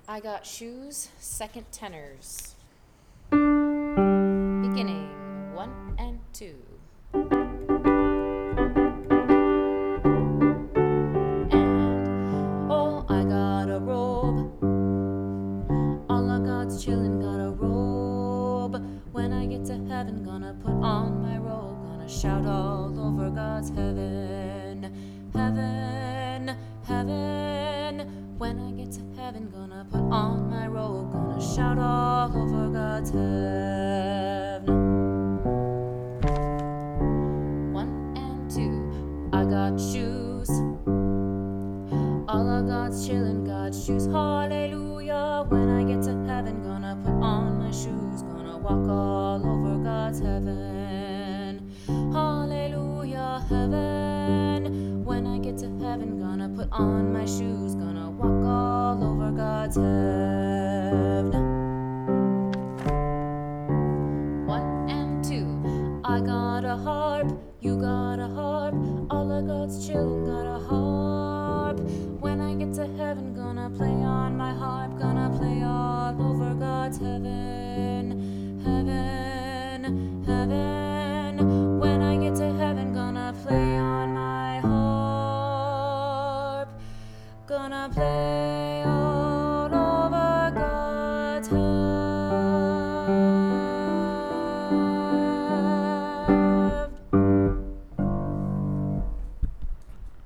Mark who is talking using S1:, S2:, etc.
S1: I got shoes, second tenors. Beginning 1 and 2. And oh, I got a robe. All of God's chillin' got a robe. When I get to heaven, gonna put on my robe. Gonna shout all over God's heaven. Heaven, heaven. When I get to heaven, gonna put on my robe. Gonna shout all over God's heaven. 1 and 2. I got shoes. All of God's chillin', God's shoes, hallelujah. When I get to heaven, gonna put on my shoes, gonna walk all over God's heaven. Hallelujah, heaven. When I get to heaven, gonna put on my shoes, gonna walk all over God's heaven. 1 and 2. I got a harp, you got a harp. All of God's children got a harp. When I get to heaven, gonna play on my harp, gonna play all over God's heaven.